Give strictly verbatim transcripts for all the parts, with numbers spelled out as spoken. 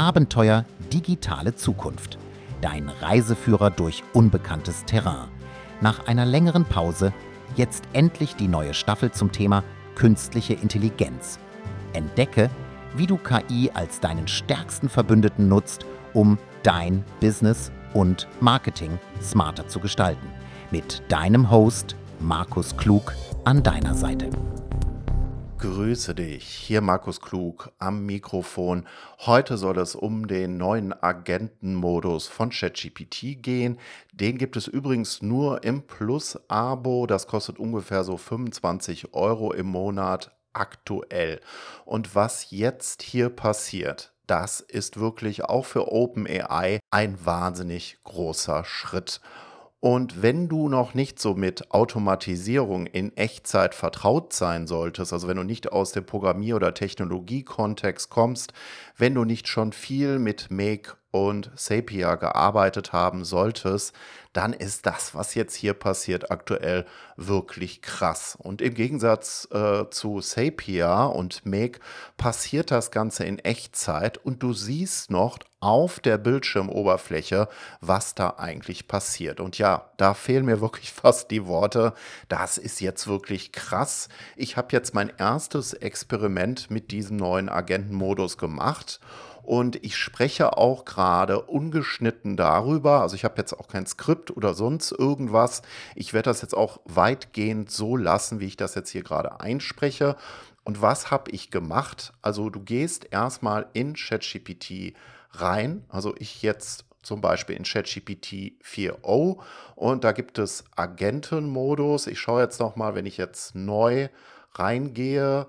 Abenteuer digitale Zukunft. Dein Reiseführer durch unbekanntes Terrain. Nach einer längeren Pause jetzt endlich die neue Staffel zum Thema künstliche Intelligenz. Entdecke, wie du K I als deinen stärksten Verbündeten nutzt, um dein Business und Marketing smarter zu gestalten. Mit deinem Host Markus Klug an deiner Seite. Grüße dich, hier Markus Klug am Mikrofon. Heute soll es um den neuen Agentenmodus von ChatGPT gehen. Den gibt es übrigens nur im Plus-Abo. Das kostet ungefähr so fünfundzwanzig Euro im Monat aktuell. Und was jetzt hier passiert, das ist wirklich auch für OpenAI ein wahnsinnig großer Schritt. Und wenn du noch nicht so mit Automatisierung in Echtzeit vertraut sein solltest, also wenn du nicht aus dem Programmier- oder Technologiekontext kommst, wenn du nicht schon viel mit Make und Zapier gearbeitet haben solltest, dann ist das, was jetzt hier passiert, aktuell wirklich krass. Und im Gegensatz äh, zu Zapier und Make passiert das Ganze in Echtzeit und du siehst noch auf der Bildschirmoberfläche, was da eigentlich passiert. Und ja, da fehlen mir wirklich fast die Worte. Das ist jetzt wirklich krass. Ich habe jetzt mein erstes Experiment mit diesem neuen Agentenmodus gemacht. Und ich spreche auch gerade ungeschnitten darüber. Also ich habe jetzt auch kein Skript oder sonst irgendwas. Ich werde das jetzt auch weitgehend so lassen, wie ich das jetzt hier gerade einspreche. Und was habe ich gemacht? Also du gehst erstmal in ChatGPT rein. Also ich jetzt zum Beispiel in ChatGPT vier Punkt0 und da gibt es Agentenmodus. Ich schaue jetzt nochmal, wenn ich jetzt neu reingehe,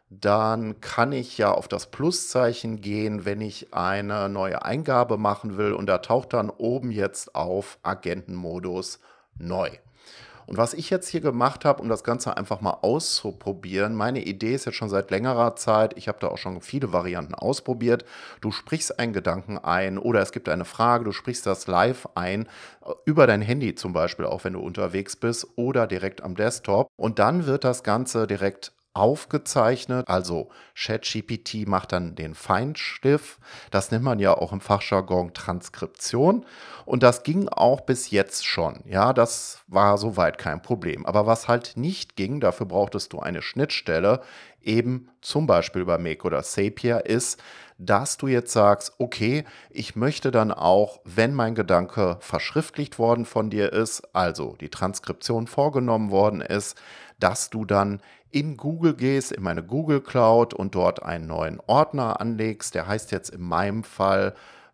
dann kann ich ja auf das Pluszeichen gehen, wenn ich eine neue Eingabe machen will. Und da taucht dann oben jetzt auf Agentenmodus neu. Und was ich jetzt hier gemacht habe, um das Ganze einfach mal auszuprobieren, meine Idee ist jetzt schon seit längerer Zeit, ich habe da auch schon viele Varianten ausprobiert. Du sprichst einen Gedanken ein oder es gibt eine Frage, du sprichst das live ein, über dein Handy zum Beispiel, auch wenn du unterwegs bist oder direkt am Desktop. Und dann wird das Ganze direkt aufgezeichnet, also ChatGPT macht dann den Feinschliff, das nennt man ja auch im Fachjargon Transkription und das ging auch bis jetzt schon, ja, das war soweit kein Problem, aber was halt nicht ging, dafür brauchtest du eine Schnittstelle, eben zum Beispiel bei Make oder Zapier ist, dass du jetzt sagst, okay, ich möchte dann auch, wenn mein Gedanke verschriftlicht worden von dir ist, also die Transkription vorgenommen worden ist, dass du dann in Google gehst, in meine Google Cloud und dort einen neuen Ordner anlegst. Der heißt jetzt in meinem Fall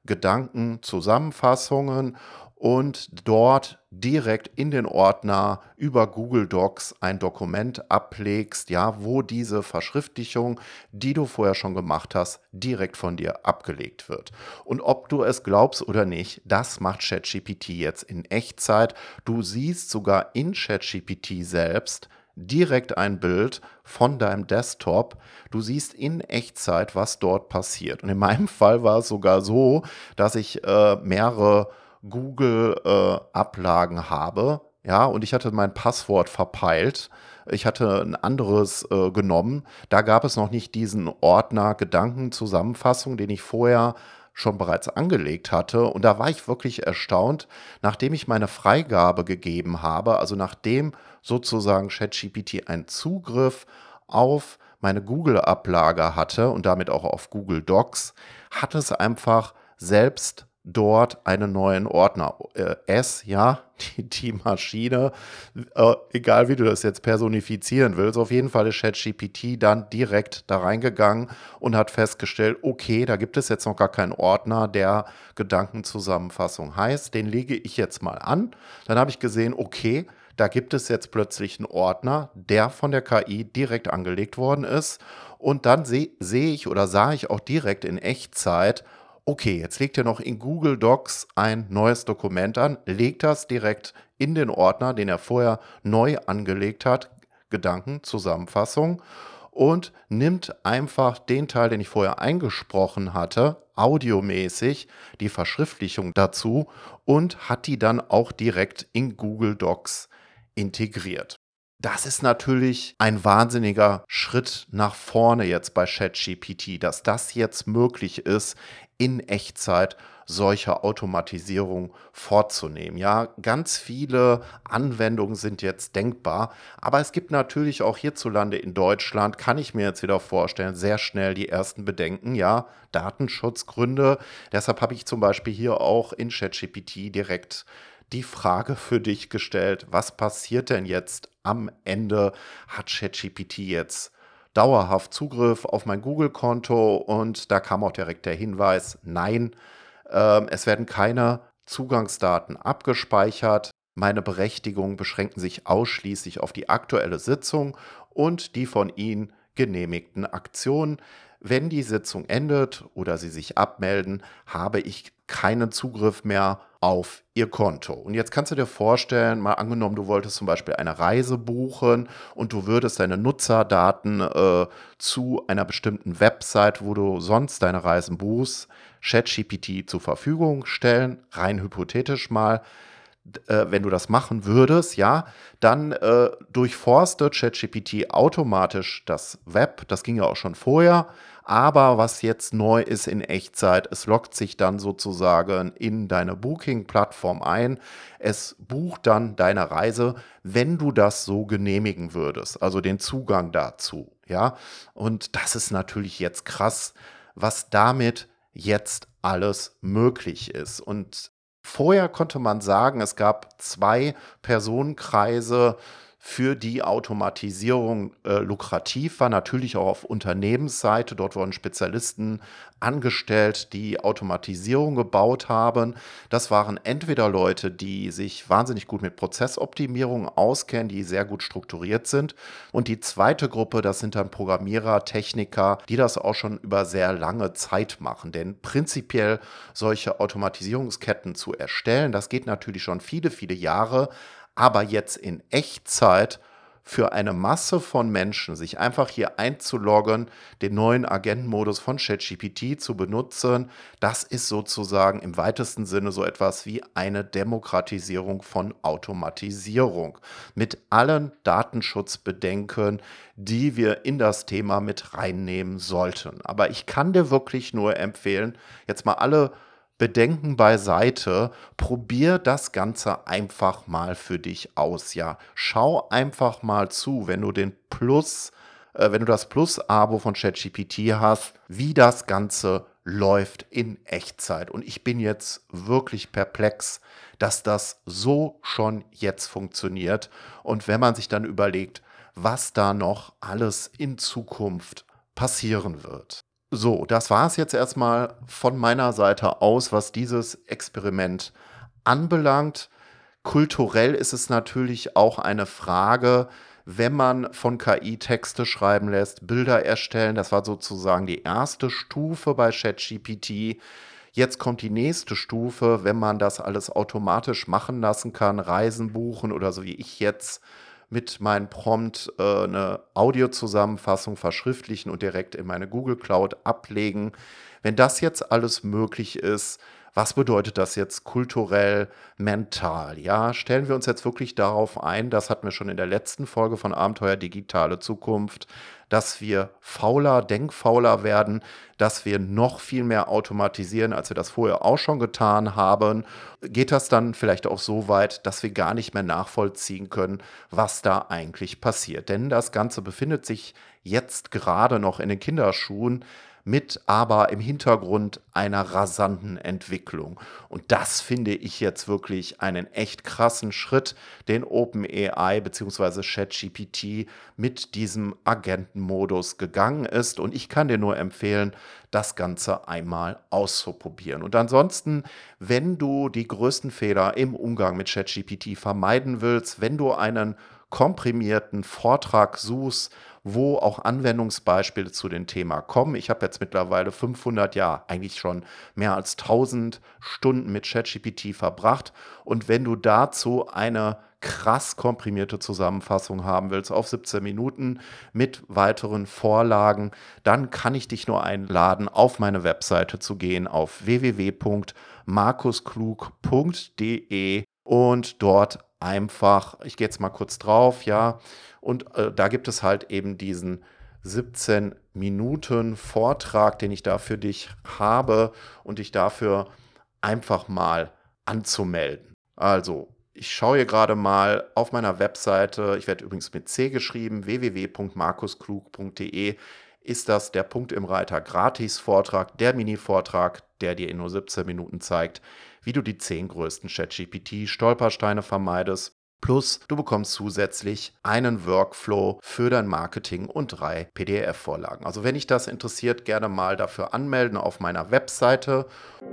Gedankenzusammenfassungen und dort direkt in den Ordner über Google Docs ein Dokument ablegst, ja, wo diese Verschriftlichung, die du vorher schon gemacht hast, direkt von dir abgelegt wird. Und ob du es glaubst oder nicht, das macht ChatGPT jetzt in Echtzeit. Du siehst sogar in ChatGPT selbst direkt ein Bild von deinem Desktop. Du siehst in Echtzeit, was dort passiert. Und in meinem Fall war es sogar so, dass ich äh, mehrere Google-Ablagen äh, habe. Ja, und ich hatte mein Passwort verpeilt. Ich hatte ein anderes äh, genommen. Da gab es noch nicht diesen Ordner Gedankenzusammenfassung, den ich vorher schon bereits angelegt hatte. Und da war ich wirklich erstaunt, nachdem ich meine Freigabe gegeben habe, also nachdem sozusagen ChatGPT einen Zugriff auf meine Google-Ablage hatte und damit auch auf Google Docs, hat es einfach selbst dort einen neuen Ordner. Äh, S, ja, die, die Maschine, äh, egal wie du das jetzt personifizieren willst, auf jeden Fall ist ChatGPT dann direkt da reingegangen und hat festgestellt, okay, da gibt es jetzt noch gar keinen Ordner, der Gedankenzusammenfassung heißt, den lege ich jetzt mal an. Dann habe ich gesehen, okay, da gibt es jetzt plötzlich einen Ordner, der von der K I direkt angelegt worden ist. Und dann sehe seh ich oder sah ich auch direkt in Echtzeit, okay, jetzt legt ihr noch in Google Docs ein neues Dokument an, legt das direkt in den Ordner, den er vorher neu angelegt hat, Gedankenzusammenfassung, und nimmt einfach den Teil, den ich vorher eingesprochen hatte, audiomäßig, die Verschriftlichung dazu und hat die dann auch direkt in Google Docs integriert. Das ist natürlich ein wahnsinniger Schritt nach vorne jetzt bei ChatGPT, dass das jetzt möglich ist, in Echtzeit solche Automatisierung vorzunehmen. Ja, ganz viele Anwendungen sind jetzt denkbar, aber es gibt natürlich auch hierzulande in Deutschland, kann ich mir jetzt wieder vorstellen, sehr schnell die ersten Bedenken, ja, Datenschutzgründe. Deshalb habe ich zum Beispiel hier auch in ChatGPT direkt die Frage für dich gestellt: Was passiert denn jetzt am Ende? Hat ChatGPT jetzt dauerhaft Zugriff auf mein Google-Konto? Und da kam auch direkt der Hinweis: Nein, ähm, es werden keine Zugangsdaten abgespeichert. Meine Berechtigungen beschränken sich ausschließlich auf die aktuelle Sitzung und die von Ihnen genehmigten Aktionen. Wenn die Sitzung endet oder Sie sich abmelden, habe ich keinen Zugriff mehr auf Ihr Konto. Und jetzt kannst du dir vorstellen, mal angenommen, du wolltest zum Beispiel eine Reise buchen und du würdest deine Nutzerdaten äh, zu einer bestimmten Website, wo du sonst deine Reisen buchst, ChatGPT zur Verfügung stellen, rein hypothetisch mal. Äh, wenn du das machen würdest, ja, dann äh, durchforstet ChatGPT automatisch das Web. Das ging ja auch schon vorher. Aber was jetzt neu ist in Echtzeit, es loggt sich dann sozusagen in deine Booking-Plattform ein. Es bucht dann deine Reise, wenn du das so genehmigen würdest, also den Zugang dazu, ja. Und das ist natürlich jetzt krass, was damit jetzt alles möglich ist. Und vorher konnte man sagen, es gab zwei Personenkreise, für die Automatisierung äh, lukrativ war, natürlich auch auf Unternehmensseite. Dort wurden Spezialisten angestellt, die Automatisierung gebaut haben. Das waren entweder Leute, die sich wahnsinnig gut mit Prozessoptimierung auskennen, die sehr gut strukturiert sind. Und die zweite Gruppe, das sind dann Programmierer, Techniker, die das auch schon über sehr lange Zeit machen. Denn prinzipiell solche Automatisierungsketten zu erstellen, das geht natürlich schon viele, viele Jahre. Aber jetzt in Echtzeit für eine Masse von Menschen, sich einfach hier einzuloggen, den neuen Agentenmodus von ChatGPT zu benutzen, das ist sozusagen im weitesten Sinne so etwas wie eine Demokratisierung von Automatisierung mit allen Datenschutzbedenken, die wir in das Thema mit reinnehmen sollten. Aber ich kann dir wirklich nur empfehlen, jetzt mal alle Bedenken beiseite, probier das Ganze einfach mal für dich aus, ja. Schau einfach mal zu, wenn du den Plus, äh, wenn du das Plus-Abo von ChatGPT hast, wie das Ganze läuft in Echtzeit. Und ich bin jetzt wirklich perplex, dass das so schon jetzt funktioniert. Und wenn man sich dann überlegt, was da noch alles in Zukunft passieren wird. So, das war es jetzt erstmal von meiner Seite aus, was dieses Experiment anbelangt. Kulturell ist es natürlich auch eine Frage, wenn man von K I Texte schreiben lässt, Bilder erstellen. Das war sozusagen die erste Stufe bei ChatGPT. Jetzt kommt die nächste Stufe, wenn man das alles automatisch machen lassen kann, Reisen buchen oder so wie ich jetzt mit meinem Prompt äh, eine Audiozusammenfassung verschriftlichen und direkt in meine Google Cloud ablegen. Wenn das jetzt alles möglich ist, was bedeutet das jetzt kulturell, mental? Ja, stellen wir uns jetzt wirklich darauf ein, das hatten wir schon in der letzten Folge von Abenteuer Digitale Zukunft, dass wir fauler, denkfauler werden, dass wir noch viel mehr automatisieren, als wir das vorher auch schon getan haben. Geht das dann vielleicht auch so weit, dass wir gar nicht mehr nachvollziehen können, was da eigentlich passiert? Denn das Ganze befindet sich jetzt gerade noch in den Kinderschuhen, mit aber im Hintergrund einer rasanten Entwicklung. Und das finde ich jetzt wirklich einen echt krassen Schritt, den OpenAI bzw. ChatGPT mit diesem Agentenmodus gegangen ist. Und ich kann dir nur empfehlen, das Ganze einmal auszuprobieren. Und ansonsten, wenn du die größten Fehler im Umgang mit ChatGPT vermeiden willst, wenn du einen komprimierten Vortrag suchst, wo auch Anwendungsbeispiele zu dem Thema kommen. Ich habe jetzt mittlerweile fünfhundert, ja, eigentlich schon mehr als tausend Stunden mit ChatGPT verbracht. Und wenn du dazu eine krass komprimierte Zusammenfassung haben willst auf siebzehn Minuten mit weiteren Vorlagen, dann kann ich dich nur einladen, auf meine Webseite zu gehen auf w w w punkt markusklug punkt d e und dort einfach, ich gehe jetzt mal kurz drauf, ja, und äh, da gibt es halt eben diesen siebzehn Minuten Vortrag, den ich da für dich habe und dich dafür einfach mal anzumelden. Also, ich schaue hier gerade mal auf meiner Webseite, ich werde übrigens mit C geschrieben, w w w punkt markusklug punkt d e, ist das der Punkt im Reiter Gratis-Vortrag, der Mini-Vortrag, der dir in nur siebzehn Minuten zeigt, wie du die zehn größten ChatGPT-Stolpersteine vermeidest. Plus, du bekommst zusätzlich einen Workflow für dein Marketing und drei P D F-Vorlagen. Also wenn dich das interessiert, gerne mal dafür anmelden auf meiner Webseite.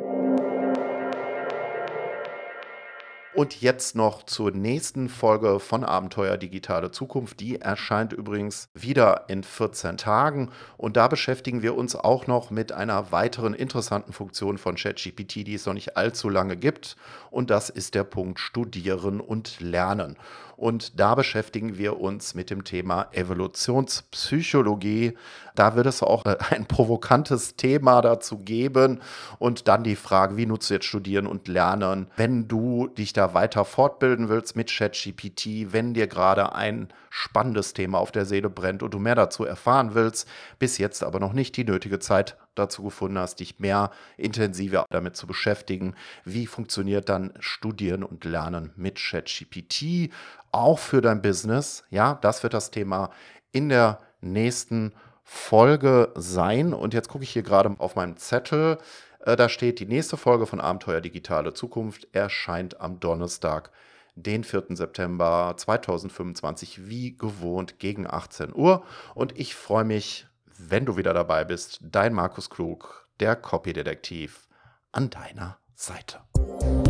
Und jetzt noch zur nächsten Folge von Abenteuer Digitale Zukunft. Die erscheint übrigens wieder in vierzehn Tagen. Und da beschäftigen wir uns auch noch mit einer weiteren interessanten Funktion von ChatGPT, die es noch nicht allzu lange gibt. Und das ist der Punkt Studieren und Lernen. Und da beschäftigen wir uns mit dem Thema Evolutionspsychologie. Da wird es auch ein provokantes Thema dazu geben. Und dann die Frage, wie nutzt du jetzt Studieren und Lernen, wenn du dich da weiter fortbilden willst mit ChatGPT, wenn dir gerade ein spannendes Thema auf der Seele brennt und du mehr dazu erfahren willst, bis jetzt aber noch nicht die nötige Zeit dazu gefunden hast, dich mehr intensiver damit zu beschäftigen. Wie funktioniert dann Studieren und Lernen mit ChatGPT? Auch für dein Business. Ja, das wird das Thema in der nächsten Folge sein. Und jetzt gucke ich hier gerade auf meinem Zettel. Äh, Da steht, die nächste Folge von Abenteuer Digitale Zukunft erscheint am Donnerstag, den vierten September zweitausendfünfundzwanzig, wie gewohnt gegen achtzehn Uhr. Und ich freue mich, wenn du wieder dabei bist. Dein Markus Klug, der Copy-Detektiv, an deiner Seite.